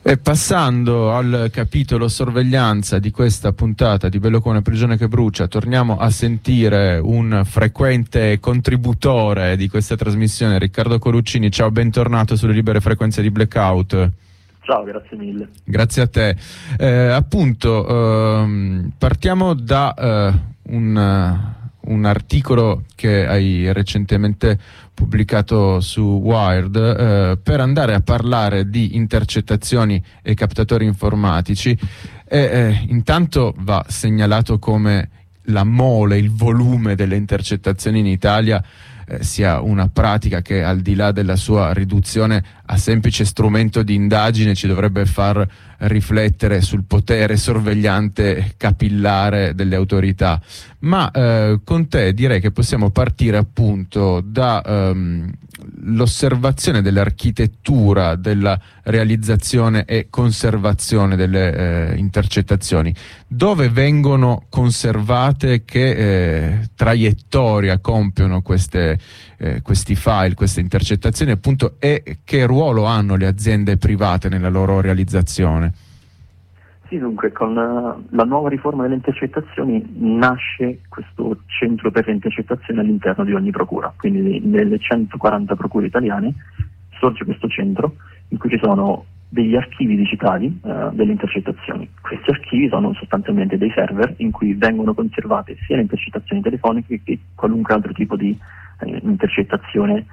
E passando al capitolo sorveglianza di questa puntata di Bello come prigione che brucia, torniamo a sentire un frequente contributore di questa trasmissione, Riccardo Coluccini. Ciao, bentornato sulle libere frequenze di Blackout. Ciao, grazie mille. Grazie a te. Partiamo da un articolo che hai recentemente pubblicato su Wired per andare a parlare di intercettazioni e captatori informatici. Intanto va segnalato come la mole, il volume delle intercettazioni in Italia sia una pratica che, al di là della sua riduzione a semplice strumento di indagine, ci dovrebbe far riflettere sul potere sorvegliante capillare delle autorità. Ma con te direi che possiamo partire appunto da l'osservazione dell'architettura della realizzazione e conservazione delle intercettazioni. Dove vengono conservate, che traiettoria compiono questi file, queste intercettazioni, appunto, e che ruolo hanno le aziende private nella loro realizzazione? Sì, dunque, con la nuova riforma delle intercettazioni nasce questo centro per le intercettazioni all'interno di ogni procura, quindi nelle 140 procure italiane sorge questo centro in cui ci sono degli archivi digitali delle intercettazioni. Questi archivi sono sostanzialmente dei server in cui vengono conservate sia le intercettazioni telefoniche che qualunque altro tipo di intercettazione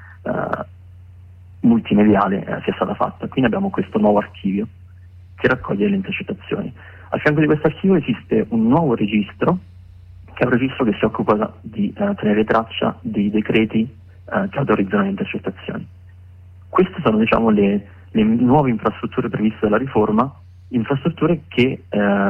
multimediale sia stata fatta. Quindi abbiamo questo nuovo archivio che raccoglie le intercettazioni. A fianco di questo archivio esiste un nuovo registro, che è un registro che si occupa di tenere traccia dei decreti che autorizzano le intercettazioni. Queste sono, diciamo, le nuove infrastrutture previste dalla riforma, infrastrutture che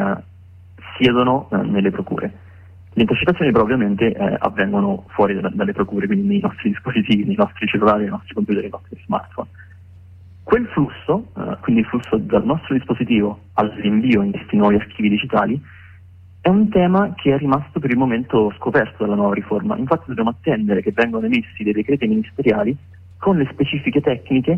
siedono nelle procure. Le intercettazioni però ovviamente avvengono fuori dalle procure, quindi nei nostri dispositivi, nei nostri cellulari, nei nostri computer, nei nostri smartphone. Quel flusso, quindi il flusso dal nostro dispositivo all'invio in questi nuovi archivi digitali, è un tema che è rimasto per il momento scoperto dalla nuova riforma. Infatti dobbiamo attendere che vengano emessi dei decreti ministeriali con le specifiche tecniche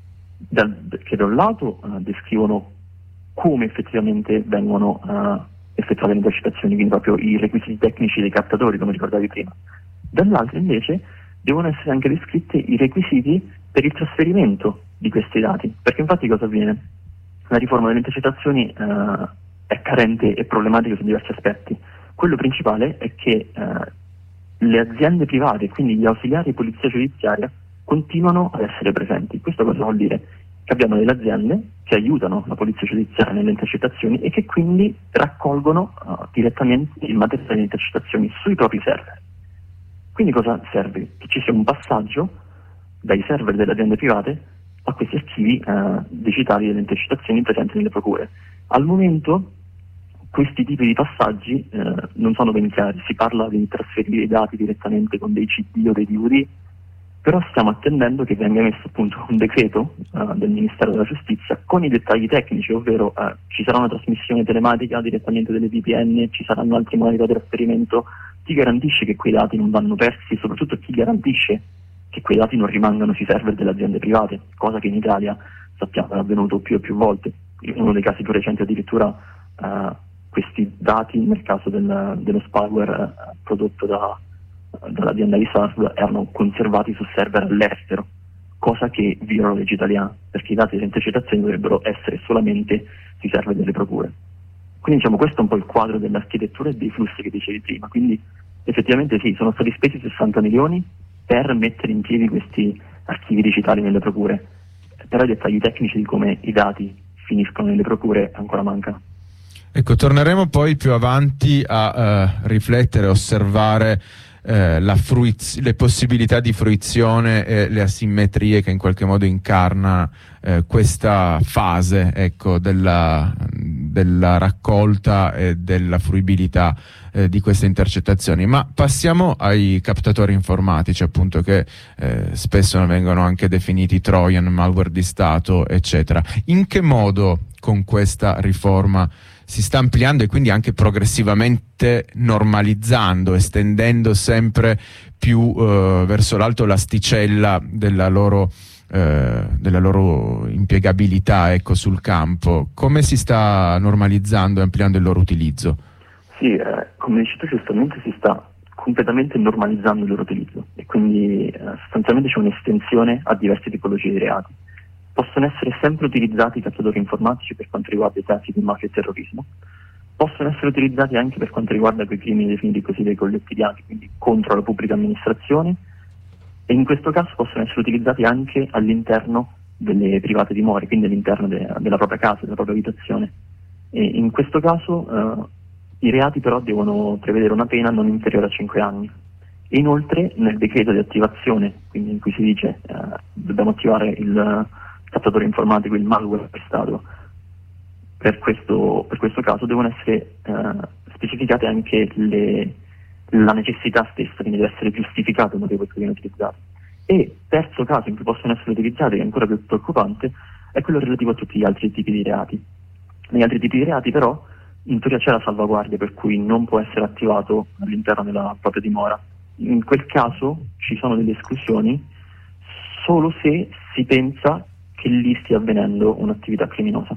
che da un lato descrivono come effettivamente vengono effettuate le intercettazioni, quindi proprio i requisiti tecnici dei captatori, come ricordavi prima. Dall'altro invece devono essere anche descritti i requisiti per il trasferimento di questi dati, perché infatti cosa avviene? La riforma delle intercettazioni è carente e problematica su diversi aspetti. Quello principale è che le aziende private, quindi gli ausiliari di polizia giudiziaria, continuano ad essere presenti. Questo cosa vuol dire? Che abbiamo delle aziende che aiutano la polizia giudiziaria nelle intercettazioni e che quindi raccolgono direttamente il materiale delle intercettazioni sui propri server. Quindi cosa serve? Che ci sia un passaggio dai server delle aziende private a questi archivi digitali delle intercettazioni presenti nelle procure. Al momento questi tipi di passaggi non sono ben chiari. Si parla di trasferire i dati direttamente con dei CD o dei DVD, però stiamo attendendo che venga emesso appunto un decreto del Ministero della Giustizia con i dettagli tecnici, ovvero ci sarà una trasmissione telematica direttamente delle VPN, ci saranno altri modalità di trasferimento. Chi garantisce che quei dati non vanno persi e soprattutto chi garantisce che quei dati non rimangano sui server delle aziende private, cosa che in Italia sappiamo è avvenuto più e più volte. In uno dei casi più recenti addirittura questi dati, nel caso dello spyware prodotto dall'azienda Risarb, erano conservati su server all'estero, cosa che viola la legge italiana, perché i dati delle intercettazioni dovrebbero essere solamente sui server delle procure. Quindi diciamo questo è un po' il quadro dell'architettura e dei flussi che dicevi prima. Quindi effettivamente sì, sono stati spesi 60 milioni per mettere in piedi questi archivi digitali nelle procure, però i dettagli tecnici di come i dati finiscono nelle procure ancora mancano. Ecco, torneremo poi più avanti a riflettere, osservare le possibilità di fruizione e le asimmetrie che in qualche modo incarna questa fase, ecco, della raccolta e della fruibilità di queste intercettazioni. Ma passiamo ai captatori informatici, appunto, che spesso vengono anche definiti trojan, malware di Stato, eccetera. In che modo con questa riforma si sta ampliando e quindi anche progressivamente normalizzando, estendendo sempre più verso l'alto l'asticella della loro della loro impiegabilità, ecco, sul campo. Come si sta normalizzando e ampliando il loro utilizzo? Sì, come dici tu giustamente, si sta completamente normalizzando il loro utilizzo e quindi sostanzialmente c'è un'estensione a diverse tipologie di reati. Possono essere sempre utilizzati i cattatori informatici per quanto riguarda i casi di mafia e terrorismo, possono essere utilizzati anche per quanto riguarda quei crimini definiti così dei collettiviani, quindi contro la pubblica amministrazione, e in questo caso possono essere utilizzati anche all'interno delle private dimore, quindi all'interno della propria casa, della propria abitazione. E in questo caso i reati però devono prevedere una pena non inferiore a 5 anni. E inoltre nel decreto di attivazione, quindi in cui si dice dobbiamo attivare il cattatore informatico, il malware prestato, per questo caso devono essere specificate anche la necessità stessa, quindi deve essere giustificato il motivo per cui viene utilizzato. E terzo caso in cui possono essere utilizzati, che è ancora più preoccupante, è quello relativo a tutti gli altri tipi di reati. Negli altri tipi di reati però in teoria c'è la salvaguardia per cui non può essere attivato all'interno della propria dimora. In quel caso ci sono delle esclusioni solo se si pensa che lì stia avvenendo un'attività criminosa.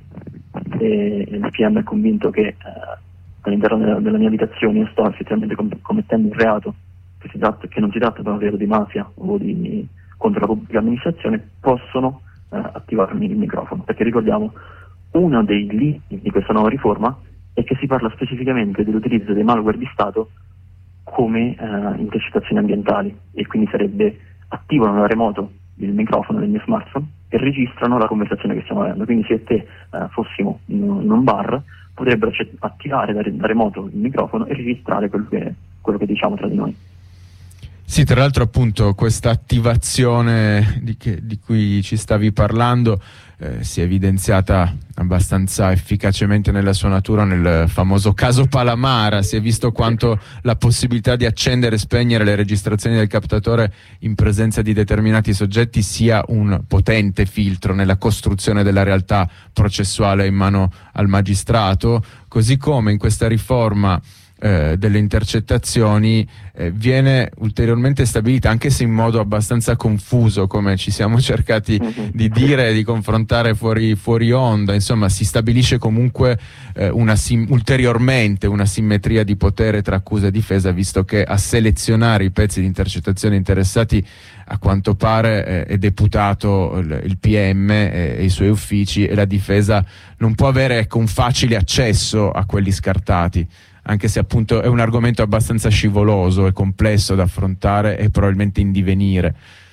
E il PM è convinto che all'interno della mia abitazione io sto effettivamente commettendo un reato, che non si tratta di un reato di mafia o contro la pubblica amministrazione, possono attivarmi il microfono, perché ricordiamo uno dei limiti di questa nuova riforma è che si parla specificamente dell'utilizzo dei malware di Stato come intercettazioni ambientali, e quindi attivano da remoto il microfono del mio smartphone e registrano la conversazione che stiamo avendo. Quindi se te fossimo in un bar, potrebbero attivare da remoto il microfono e registrare quello che diciamo tra di noi. Sì, tra l'altro appunto questa attivazione di cui ci stavi parlando si è evidenziata abbastanza efficacemente nella sua natura nel famoso caso Palamara. Si è visto quanto la possibilità di accendere e spegnere le registrazioni del captatore in presenza di determinati soggetti sia un potente filtro nella costruzione della realtà processuale in mano al magistrato, così come in questa riforma delle intercettazioni viene ulteriormente stabilita, anche se in modo abbastanza confuso, come ci siamo cercati di dire e di confrontare fuori onda. Insomma, si stabilisce comunque ulteriormente una simmetria di potere tra accusa e difesa, visto che a selezionare i pezzi di intercettazione interessati a quanto pare è deputato il PM e i suoi uffici, e la difesa non può avere, ecco, un facile accesso a quelli scartati, anche se appunto è un argomento abbastanza scivoloso e complesso da affrontare e probabilmente in divenire.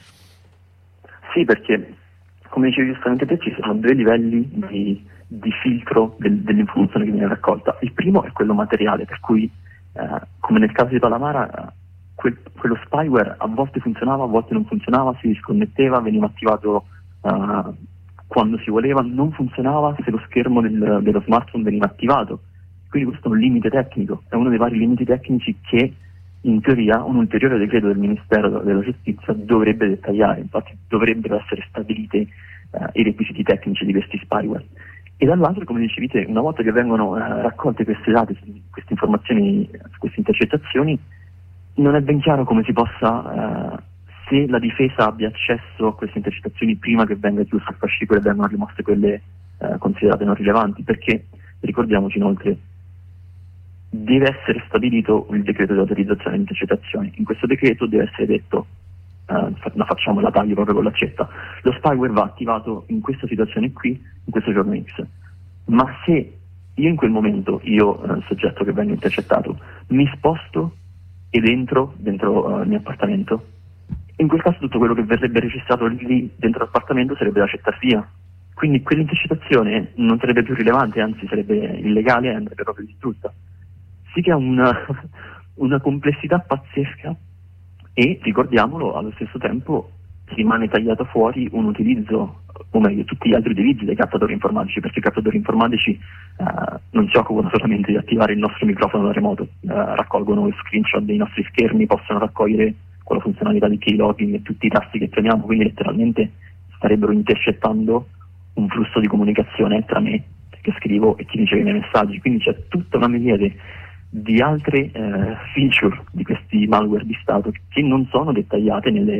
Sì, perché come dicevi giustamente te, ci sono due livelli di filtro dell'informazione che viene raccolta. Il primo è quello materiale, per cui come nel caso di Palamara quello spyware a volte funzionava, a volte non funzionava, si disconnetteva, veniva attivato quando si voleva, non funzionava se lo schermo dello smartphone veniva attivato. Quindi questo è un limite tecnico, è uno dei vari limiti tecnici che in teoria un ulteriore decreto del Ministero della Giustizia dovrebbe dettagliare. Infatti dovrebbero essere stabiliti i requisiti tecnici di questi spyware. E dall'altro, come dicevi te, una volta che vengono raccolte questi dati, queste informazioni, queste intercettazioni, non è ben chiaro come si possa, se la difesa abbia accesso a queste intercettazioni prima che venga chiuso il fascicolo e vengano rimosse quelle considerate non rilevanti, perché ricordiamoci inoltre deve essere stabilito il decreto di autorizzazione alle intercettazioni. In questo decreto deve essere detto, la facciamo la taglio proprio con l'accetta, lo spyware va attivato in questa situazione qui, in questo giorno X. Ma se io in quel momento, il soggetto che venga intercettato, mi sposto ed entro dentro il mio appartamento, in quel caso tutto quello che verrebbe registrato lì dentro l'appartamento sarebbe da gettare via. Quindi quell'intercettazione non sarebbe più rilevante, anzi sarebbe illegale e andrebbe proprio distrutta. Si crea una complessità pazzesca e, ricordiamolo, allo stesso tempo rimane tagliato fuori un utilizzo, o meglio tutti gli altri utilizzi dei captatori informatici, perché i captatori informatici non si occupano solamente di attivare il nostro microfono da remoto, raccolgono i screenshot dei nostri schermi, possono raccogliere con la funzionalità di keylogin e tutti i tasti che premiamo, quindi letteralmente starebbero intercettando un flusso di comunicazione tra me che scrivo e chi riceve i miei messaggi. Quindi c'è tutta una miriade di altre feature di questi malware di Stato che non sono dettagliate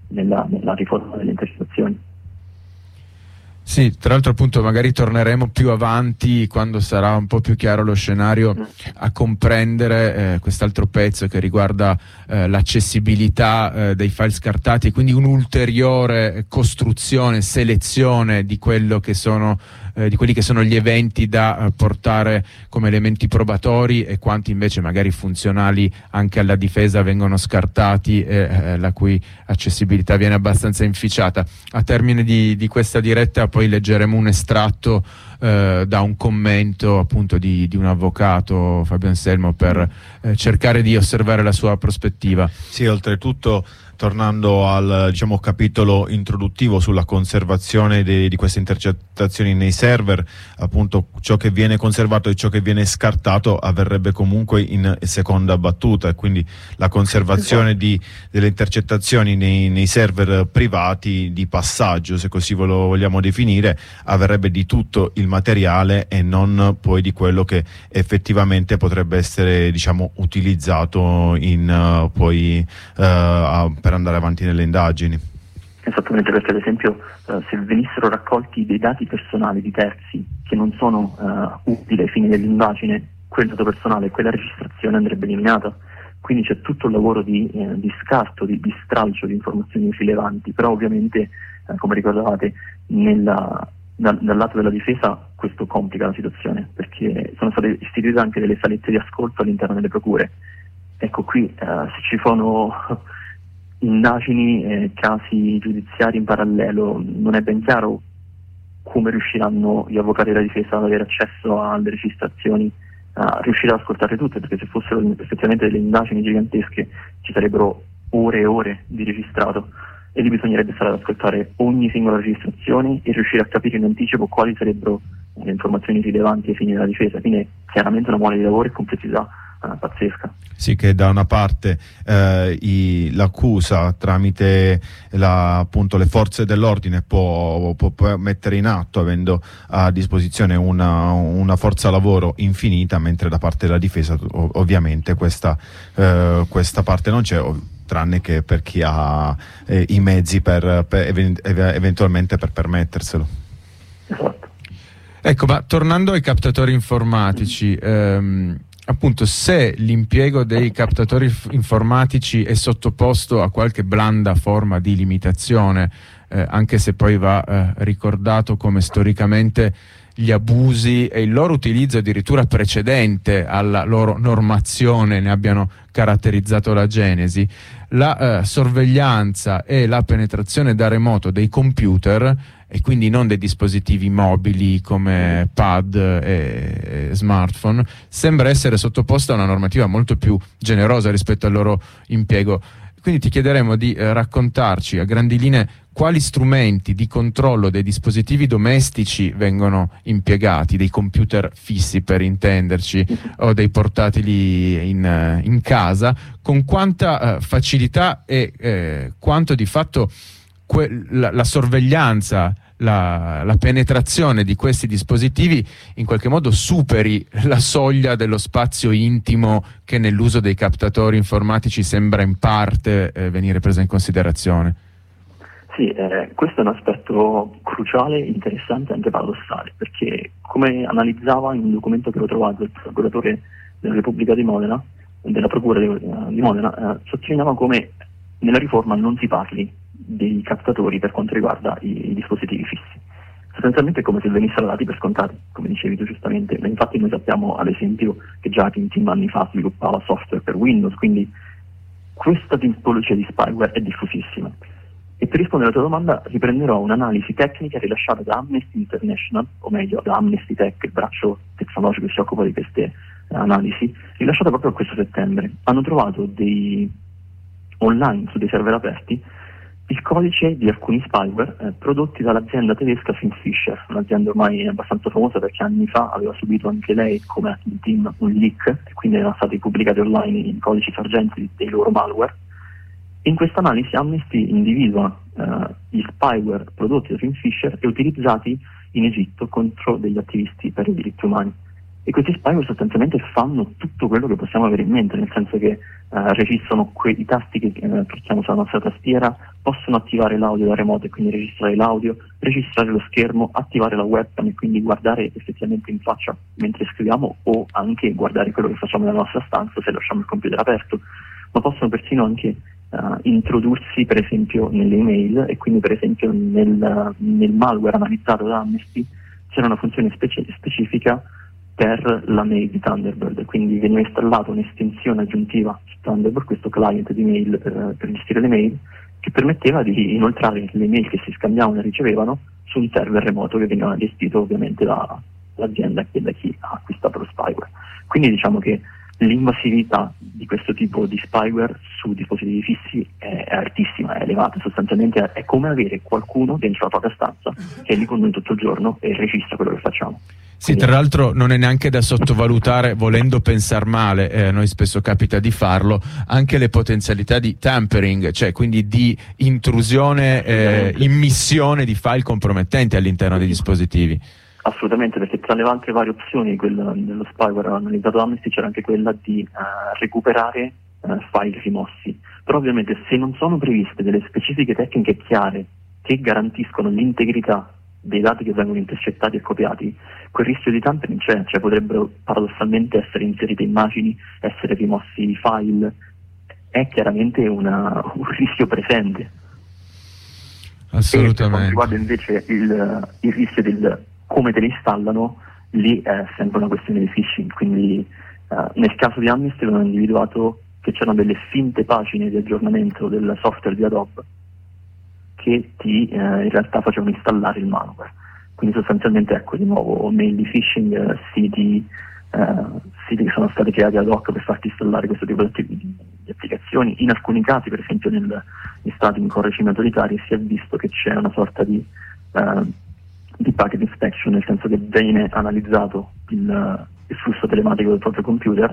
nella riforma delle intercettazioni. Sì, tra l'altro appunto magari torneremo più avanti quando sarà un po' più chiaro lo scenario a comprendere quest'altro pezzo che riguarda l'accessibilità dei file scartati e quindi un'ulteriore costruzione, selezione di quello che sono di quelli che sono gli eventi da portare come elementi probatori e quanti invece magari funzionali anche alla difesa vengono scartati e la cui accessibilità viene abbastanza inficiata. A termine di questa diretta poi leggeremo un estratto da un commento appunto di un avvocato, Fabio Anselmo, per cercare di osservare la sua prospettiva. Sì, oltretutto tornando al capitolo introduttivo sulla conservazione di queste intercettazioni nei server, appunto ciò che viene conservato e ciò che viene scartato avverrebbe comunque in seconda battuta, e quindi la conservazione delle intercettazioni nei server privati di passaggio, se così lo vogliamo definire, avverrebbe di tutto il materiale e non poi di quello che effettivamente potrebbe essere utilizzato per andare avanti nelle indagini. Esattamente, perché ad esempio se venissero raccolti dei dati personali di terzi che non sono utili ai fini dell'indagine, quel dato personale e quella registrazione andrebbe eliminata. Quindi c'è tutto il lavoro di scarto, di stralcio di informazioni rilevanti, però ovviamente come ricordavate dal lato della difesa questo complica la situazione, perché sono state istituite anche delle salette di ascolto all'interno delle procure. Ecco, qui se ci sono indagini, casi giudiziari in parallelo, non è ben chiaro come riusciranno gli avvocati della difesa ad avere accesso alle registrazioni, a riuscire ad ascoltarle tutte, perché se fossero effettivamente delle indagini gigantesche ci sarebbero ore e ore di registrato e lì bisognerebbe stare ad ascoltare ogni singola registrazione e riuscire a capire in anticipo quali sarebbero le informazioni rilevanti ai fini della difesa. Quindi è chiaramente una mole di lavoro e complessità pazzesca. Sì, che da una parte l'accusa tramite appunto le forze dell'ordine può mettere in atto, avendo a disposizione una forza lavoro infinita, mentre da parte della difesa ovviamente questa parte non c'è, tranne che per chi ha i mezzi eventualmente per permetterselo. Esatto. Ecco, ma tornando ai captatori informatici, appunto, se l'impiego dei captatori informatici è sottoposto a qualche blanda forma di limitazione, anche se poi va ricordato come storicamente gli abusi e il loro utilizzo addirittura precedente alla loro normazione ne abbiano caratterizzato la genesi, la sorveglianza e la penetrazione da remoto dei computer, e quindi non dei dispositivi mobili come pad e smartphone, sembra essere sottoposta a una normativa molto più generosa rispetto al loro impiego. Quindi ti chiederemo di raccontarci a grandi linee quali strumenti di controllo dei dispositivi domestici vengono impiegati, dei computer fissi per intenderci, o dei portatili in casa, con quanta facilità e quanto di fatto la sorveglianza, la penetrazione di questi dispositivi in qualche modo superi la soglia dello spazio intimo che nell'uso dei captatori informatici sembra in parte venire presa in considerazione. Sì, questo è un aspetto cruciale, interessante e anche paradossale, perché come analizzava in un documento che ho trovato il procuratore della Repubblica di Modena, della Procura di Modena, sottolineava come nella riforma non si parli dei captatori per quanto riguarda i dispositivi fissi. Sostanzialmente è come se venissero dati per scontati, come dicevi tu giustamente, ma infatti noi sappiamo ad esempio che già Team anni fa sviluppava software per Windows, quindi questa tipologia di spyware è diffusissima. E per rispondere alla tua domanda riprenderò un'analisi tecnica rilasciata da Amnesty International, o meglio da Amnesty Tech, il braccio tecnologico che si occupa di queste analisi, rilasciata proprio questo settembre. Hanno trovato online su dei server aperti il codice di alcuni spyware prodotti dall'azienda tedesca Finfisher, un'azienda ormai abbastanza famosa perché anni fa aveva subito anche lei, come Hacking Team, un leak e quindi erano stati pubblicati online i codici sorgenti dei loro malware. In questa analisi Amnesty individua gli spyware prodotti da Finfisher e utilizzati in Egitto contro degli attivisti per i diritti umani. E questi spyware sostanzialmente fanno tutto quello che possiamo avere in mente, nel senso che registrano quei tasti che clicchiamo sulla nostra tastiera, possono attivare l'audio da remoto e quindi registrare l'audio, registrare lo schermo, attivare la webcam e quindi guardare effettivamente in faccia mentre scriviamo, o anche guardare quello che facciamo nella nostra stanza se lasciamo il computer aperto, ma possono persino anche introdursi per esempio nelle email, e quindi per esempio nel malware analizzato da Amnesty c'era una funzione specifica per la mail di Thunderbird, quindi veniva installata un'estensione aggiuntiva su Thunderbird, questo client di mail per gestire le mail, che permetteva di inoltrare le mail che si scambiavano e ricevevano su un server remoto che veniva gestito ovviamente dall'azienda e da chi ha acquistato lo spyware. Quindi diciamo che l'invasività di questo tipo di spyware su dispositivi fissi è altissima, è elevata, sostanzialmente è come avere qualcuno dentro la propria stanza che è lì con noi tutto il giorno e registra quello che facciamo. Sì, tra l'altro non è neanche da sottovalutare, volendo pensar male, noi spesso capita di farlo, anche le potenzialità di tampering, cioè quindi di intrusione, immissione di file compromettenti all'interno dei dispositivi. Assolutamente, perché tra le altre varie opzioni dello spyware analizzato da Amnesty c'era anche quella di recuperare file rimossi, però ovviamente se non sono previste delle specifiche tecniche chiare che garantiscono l'integrità dei dati che vengono intercettati e copiati, quel rischio di tampering c'è, cioè potrebbero paradossalmente essere inserite immagini, essere rimossi file, è chiaramente un rischio presente. Assolutamente. E per quanto riguarda invece il rischio del come te li installano, lì è sempre una questione di phishing, quindi nel caso di Amnesty abbiamo individuato che c'erano delle finte pagine di aggiornamento del software di Adobe che in realtà facevano installare il malware. Quindi sostanzialmente, ecco, di nuovo mail di phishing, siti che sono stati creati ad hoc per farti installare questo tipo di applicazioni. In alcuni casi, per esempio negli stati con regimi autoritari, si è visto che c'è una sorta di packet inspection, nel senso che viene analizzato il flusso telematico del proprio computer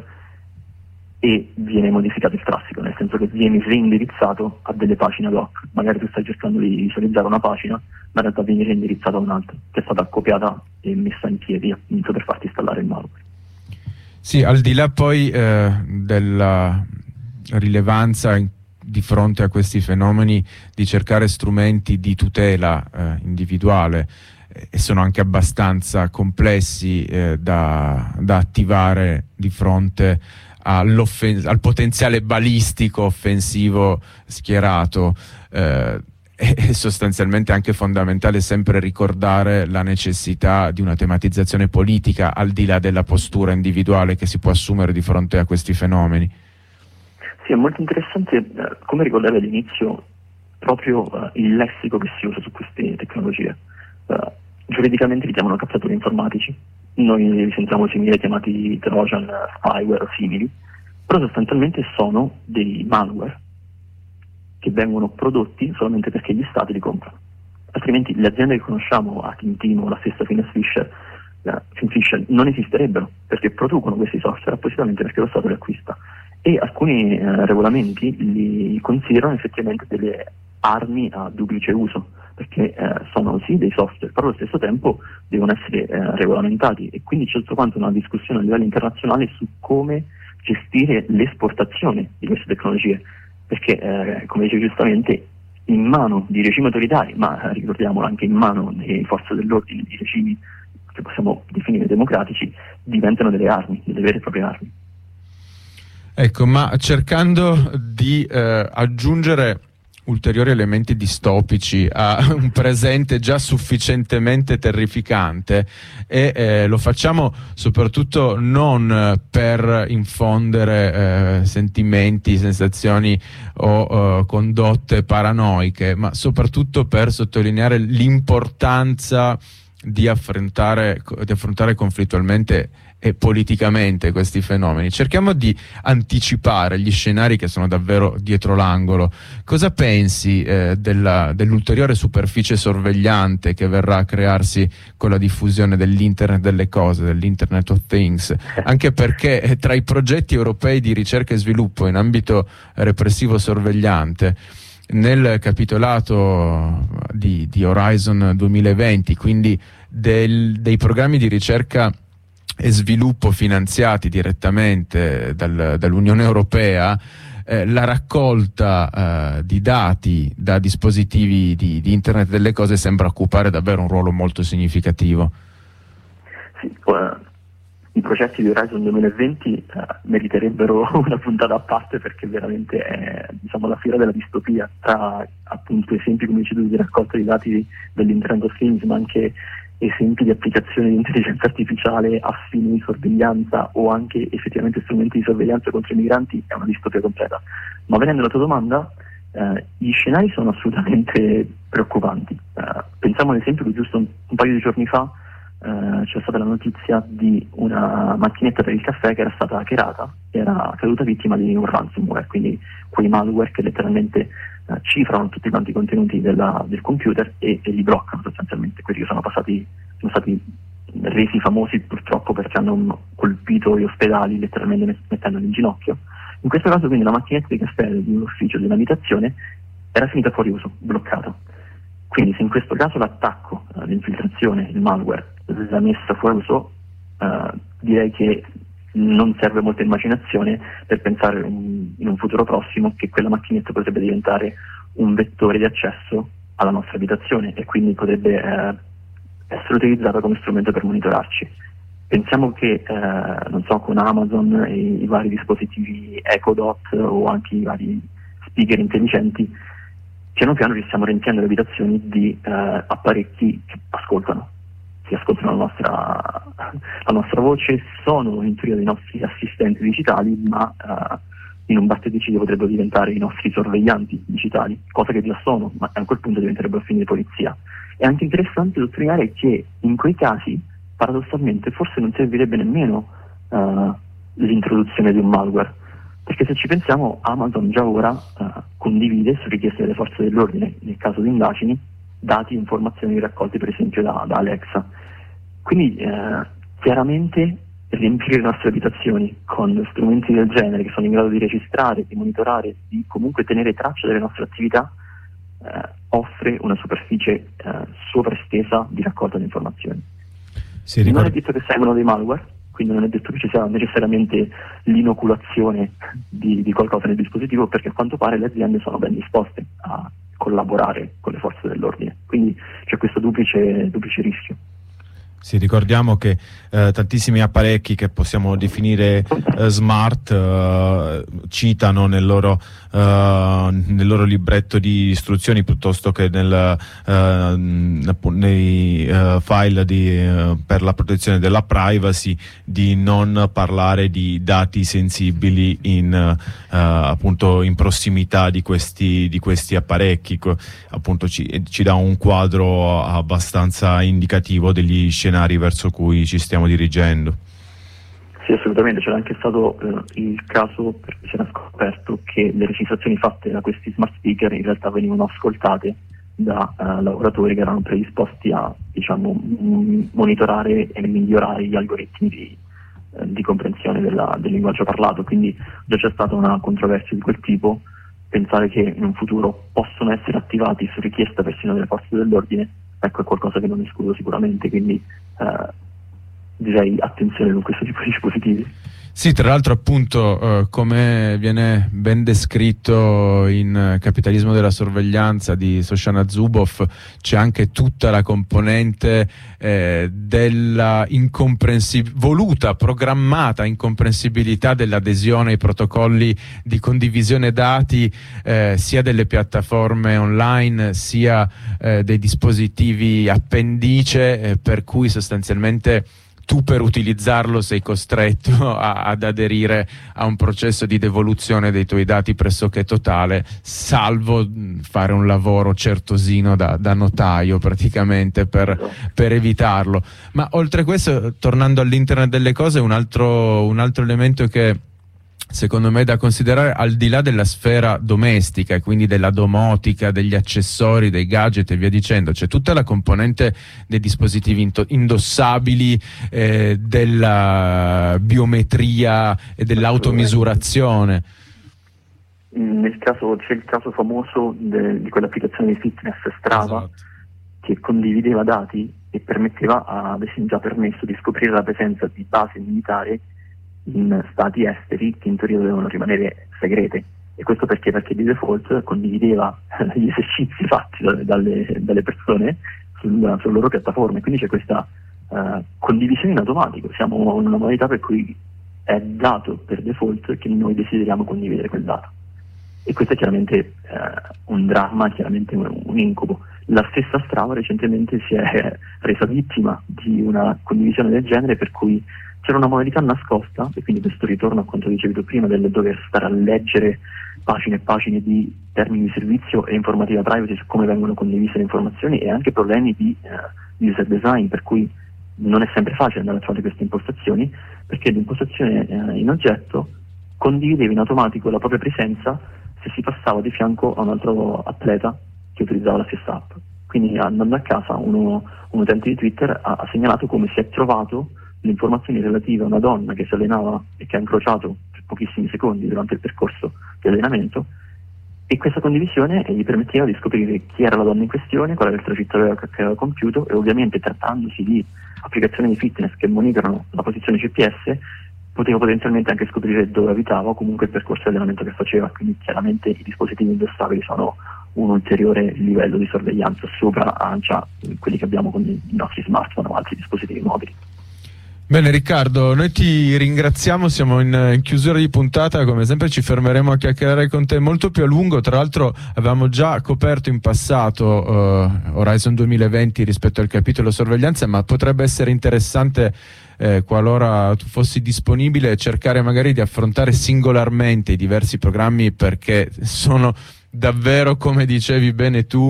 e viene modificato il traffico, nel senso che viene reindirizzato a delle pagine ad hoc. Magari tu stai cercando di visualizzare una pagina, ma in realtà viene reindirizzato a un'altra che è stata copiata e messa in piedi appunto per farti installare il malware. Sì, al di là poi della rilevanza di fronte a questi fenomeni di cercare strumenti di tutela individuale, e sono anche abbastanza complessi da attivare di fronte al potenziale balistico offensivo schierato, è sostanzialmente anche fondamentale sempre ricordare la necessità di una tematizzazione politica al di là della postura individuale che si può assumere di fronte a questi fenomeni. Sì, è molto interessante, come ricordavi all'inizio, proprio il lessico che si usa su queste tecnologie. Giuridicamente li chiamano captatori informatici, noi li sentiamo simili, chiamati Trojan, spyware o simili, però sostanzialmente sono dei malware che vengono prodotti solamente perché gli stati li comprano. Altrimenti le aziende che conosciamo, Team o la stessa Finfisher, non esisterebbero, perché producono questi software appositamente perché lo Stato li acquista. E alcuni regolamenti li considerano effettivamente delle armi a duplice uso, perché sono sì dei software, però allo stesso tempo devono essere regolamentati, e quindi c'è tutto quanto una discussione a livello internazionale su come gestire l'esportazione di queste tecnologie, perché come dice giustamente, in mano di regimi autoritari, ma ricordiamolo anche in mano delle forze dell'ordine, di regimi che possiamo definire democratici, diventano delle armi, delle vere e proprie armi. Ecco, ma cercando di aggiungere ulteriori elementi distopici a un presente già sufficientemente terrificante, e lo facciamo soprattutto non per infondere sentimenti, sensazioni o condotte paranoiche, ma soprattutto per sottolineare l'importanza di affrontare conflittualmente e politicamente questi fenomeni. Cerchiamo di anticipare gli scenari che sono davvero dietro l'angolo. Cosa pensi dell'ulteriore superficie sorvegliante che verrà a crearsi con la diffusione dell'Internet delle cose, dell'Internet of Things? Anche perché tra i progetti europei di ricerca e sviluppo in ambito repressivo sorvegliante, nel capitolato di Horizon 2020, quindi dei programmi di ricerca e sviluppo finanziati direttamente dall'Unione Europea, la raccolta di dati da dispositivi di Internet delle cose sembra occupare davvero un ruolo molto significativo. Sì, i progetti di Horizon 2020 meriterebbero una puntata a parte, perché veramente è, diciamo, la fiera della distopia, tra appunto esempi come dici tu di raccolta di dati dell'Internet of Things, ma anche esempi di applicazioni di intelligenza artificiale a fini di sorveglianza o anche effettivamente strumenti di sorveglianza contro i migranti. È una distopia completa. Ma venendo alla tua domanda, gli scenari sono assolutamente preoccupanti. Pensiamo ad esempio che giusto un paio di giorni fa c'è stata la notizia di una macchinetta per il caffè che era stata hackerata, era caduta vittima di un ransomware, quindi quei malware che letteralmente cifrano tutti quanti i contenuti del computer e li bloccano sostanzialmente. Quelli che sono stati resi famosi purtroppo perché hanno colpito gli ospedali letteralmente mettendoli in ginocchio. In questo caso quindi la macchinetta di caffè di un ufficio di un'abitazione era finita fuori uso, bloccata. Quindi se in questo caso l'attacco, l'infiltrazione, il malware, la messa fuori uso, direi che non serve molta immaginazione per pensare in un futuro prossimo che quella macchinetta potrebbe diventare un vettore di accesso alla nostra abitazione e quindi potrebbe essere utilizzata come strumento per monitorarci. Pensiamo che, non so, con Amazon e i vari dispositivi Echo Dot o anche i vari speaker intelligenti, piano piano ci stiamo riempiendo le abitazioni di apparecchi che ascoltano la nostra voce, sono in teoria dei nostri assistenti digitali, ma in un batter di ciglio potrebbero diventare i nostri sorveglianti digitali, cosa che già sono, ma a quel punto diventerebbero fini di polizia. È anche interessante sottolineare che in quei casi, paradossalmente, forse non servirebbe nemmeno l'introduzione di un malware, perché se ci pensiamo, Amazon già ora condivide, su richiesta delle forze dell'ordine, nel caso di indagini, dati e informazioni raccolti per esempio da Alexa. Quindi chiaramente riempire le nostre abitazioni con strumenti del genere che sono in grado di registrare, di monitorare, di comunque tenere traccia delle nostre attività, offre una superficie sovraestesa di raccolta di informazioni. Non è detto che servono dei malware, quindi non è detto che ci sia necessariamente l'inoculazione di qualcosa nel dispositivo, perché a quanto pare le aziende sono ben disposte a collaborare con le forze dell'ordine, quindi c'è questo duplice rischio. Sì, ricordiamo che tantissimi apparecchi che possiamo definire smart citano nel loro libretto di istruzioni, piuttosto che nei file per la protezione della privacy, di non parlare di dati sensibili appunto in prossimità di questi apparecchi. Appunto ci dà un quadro abbastanza indicativo degli scenari verso cui ci stiamo dirigendo. Sì, assolutamente. C'era anche stato il caso perché si era scoperto che le registrazioni fatte da questi smart speaker in realtà venivano ascoltate da lavoratori che erano predisposti a, diciamo, monitorare e migliorare gli algoritmi di comprensione del linguaggio parlato. Quindi già c'è stata una controversia di quel tipo. Pensare che in un futuro possono essere attivati su richiesta persino delle forze dell'ordine, ecco, è qualcosa che non escludo sicuramente, quindi direi attenzione con questo tipo di dispositivi. Sì, tra l'altro appunto come viene ben descritto in Capitalismo della sorveglianza di Shoshana Zuboff, c'è anche tutta la componente della voluta, programmata incomprensibilità dell'adesione ai protocolli di condivisione dati sia delle piattaforme online sia dei dispositivi appendice, per cui sostanzialmente tu per utilizzarlo sei costretto ad aderire a un processo di devoluzione dei tuoi dati pressoché totale, salvo fare un lavoro certosino da notaio praticamente per evitarlo. Ma oltre a questo, tornando all'Internet delle cose, un altro elemento che secondo me è da considerare, al di là della sfera domestica e quindi della domotica, degli accessori, dei gadget e via dicendo, c'è tutta la componente dei dispositivi indossabili, della biometria e dell'automisurazione. C'è il caso famoso di quell'applicazione di fitness Strava, esatto, che condivideva dati e permetteva, ad esempio, già permesso di scoprire la presenza di basi militari in stati esteri che in teoria dovevano rimanere segrete. E questo perché di default condivideva gli esercizi fatti dalle persone sulle loro piattaforme, quindi c'è questa condivisione in automatico. Siamo in una modalità per cui è dato per default che noi desideriamo condividere quel dato, e questo è chiaramente un dramma, chiaramente un incubo. La stessa Strava recentemente si è resa vittima di una condivisione del genere, per cui c'era una modalità nascosta, e quindi questo ritorno a quanto dicevi tu prima del dover stare a leggere pagine e pagine di termini di servizio e informativa privacy su come vengono condivise le informazioni, e anche problemi di user design, per cui non è sempre facile andare a trovare queste impostazioni, perché l'impostazione in oggetto condivideva in automatico la propria presenza se si passava di fianco a un altro atleta che utilizzava la stessa app. Quindi andando a casa un utente di Twitter ha segnalato come si è trovato le informazioni relative a una donna che si allenava e che ha incrociato per pochissimi secondi durante il percorso di allenamento, e questa condivisione gli permetteva di scoprire chi era la donna in questione, qual era il tragitto che aveva compiuto, e ovviamente trattandosi di applicazioni di fitness che monitorano la posizione GPS poteva potenzialmente anche scoprire dove abitava o comunque il percorso di allenamento che faceva. Quindi chiaramente i dispositivi indossabili sono un ulteriore livello di sorveglianza sopra già quelli che abbiamo con i nostri smartphone o altri dispositivi mobili. Bene Riccardo, noi ti ringraziamo, siamo in chiusura di puntata, come sempre ci fermeremo a chiacchierare con te molto più a lungo. Tra l'altro avevamo già coperto in passato Horizon 2020 rispetto al capitolo sorveglianza, ma potrebbe essere interessante, qualora tu fossi disponibile, cercare magari di affrontare singolarmente i diversi programmi, perché sono davvero, come dicevi bene tu,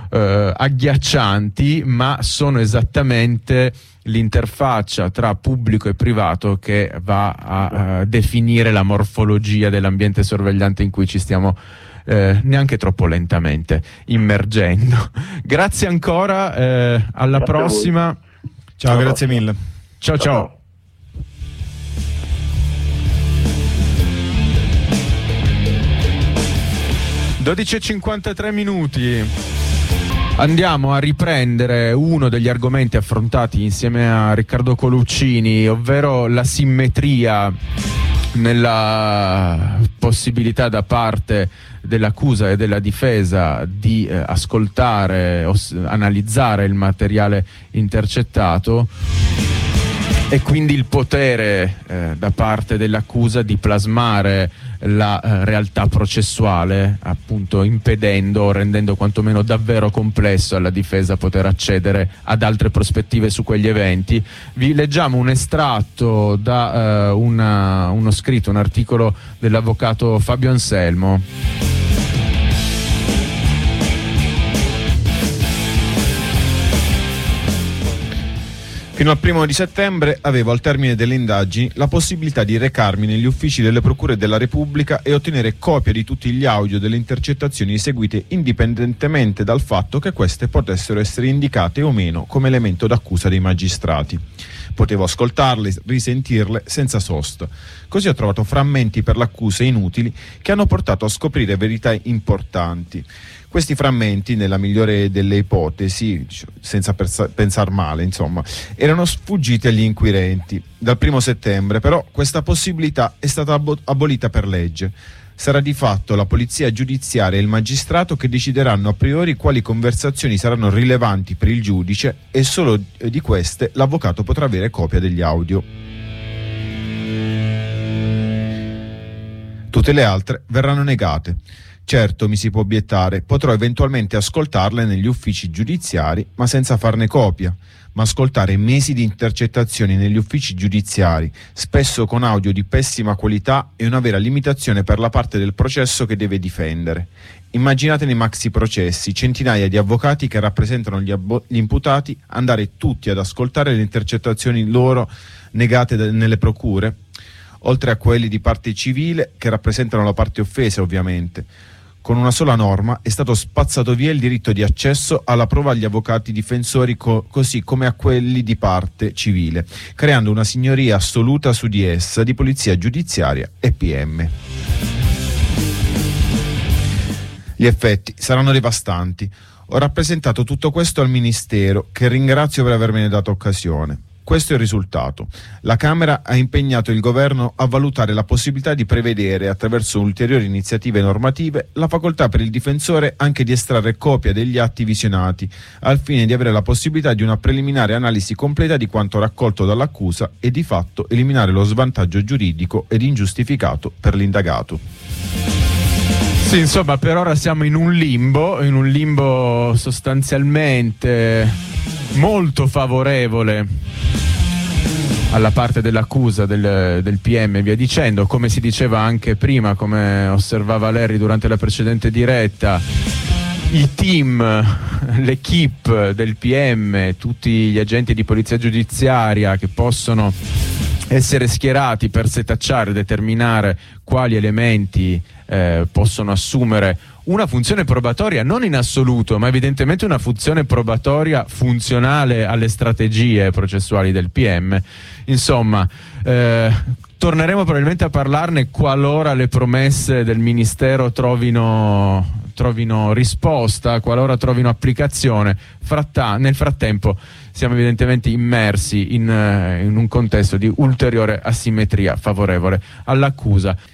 agghiaccianti, ma sono esattamente l'interfaccia tra pubblico e privato che va a definire la morfologia dell'ambiente sorvegliante in cui ci stiamo neanche troppo lentamente immergendo. Grazie ancora, alla prossima. Ciao, grazie mille. Ciao ciao. 12:53 minuti. Andiamo a riprendere uno degli argomenti affrontati insieme a Riccardo Coluccini, ovvero la simmetria nella possibilità da parte dell'accusa e della difesa di ascoltare, analizzare il materiale intercettato, e quindi il potere da parte dell'accusa di plasmare la realtà processuale, appunto impedendo o rendendo quantomeno davvero complesso alla difesa poter accedere ad altre prospettive su quegli eventi. Vi leggiamo un estratto da uno scritto, un articolo dell'avvocato Fabio Anselmo. Fino al 1° di settembre avevo, al termine delle indagini, la possibilità di recarmi negli uffici delle procure della Repubblica e ottenere copia di tutti gli audio delle intercettazioni eseguite, indipendentemente dal fatto che queste potessero essere indicate o meno come elemento d'accusa dei magistrati. Potevo ascoltarle, risentirle senza sosta. Così ho trovato frammenti per l'accusa inutili che hanno portato a scoprire verità importanti. Questi frammenti, nella migliore delle ipotesi, senza pensar male, insomma, erano sfuggiti agli inquirenti. Dal 1° settembre, però, questa possibilità è stata abolita per legge. Sarà di fatto la polizia giudiziaria e il magistrato che decideranno a priori quali conversazioni saranno rilevanti per il giudice, e solo di queste l'avvocato potrà avere copia degli audio. Tutte le altre verranno negate. Certo, mi si può obiettare, potrò eventualmente ascoltarle negli uffici giudiziari, ma senza farne copia. Ma ascoltare mesi di intercettazioni negli uffici giudiziari, spesso con audio di pessima qualità, è una vera limitazione per la parte del processo che deve difendere. Immaginate nei maxi processi centinaia di avvocati che rappresentano gli imputati andare tutti ad ascoltare le intercettazioni loro negate nelle procure, oltre a quelli di parte civile che rappresentano la parte offesa, ovviamente. Con una sola norma è stato spazzato via il diritto di accesso alla prova agli avvocati difensori, così come a quelli di parte civile, creando una signoria assoluta su di essa di polizia giudiziaria e PM. Gli effetti saranno devastanti. Ho rappresentato tutto questo al Ministero, che ringrazio per avermene dato occasione. Questo è il risultato. La Camera ha impegnato il Governo a valutare la possibilità di prevedere, attraverso ulteriori iniziative normative, la facoltà per il difensore anche di estrarre copia degli atti visionati, al fine di avere la possibilità di una preliminare analisi completa di quanto raccolto dall'accusa e di fatto eliminare lo svantaggio giuridico ed ingiustificato per l'indagato. Sì, insomma, per ora siamo in un limbo sostanzialmente molto favorevole alla parte dell'accusa del PM e via dicendo. Come si diceva anche prima, come osservava Larry durante la precedente diretta, i team, l'equipe del PM, tutti gli agenti di polizia giudiziaria che possono essere schierati per setacciare, determinare quali elementi possono assumere una funzione probatoria non in assoluto, ma evidentemente una funzione probatoria funzionale alle strategie processuali del PM. Insomma, torneremo probabilmente a parlarne qualora le promesse del Ministero trovino risposta, qualora trovino applicazione. Nel frattempo siamo evidentemente immersi in un contesto di ulteriore asimmetria favorevole all'accusa.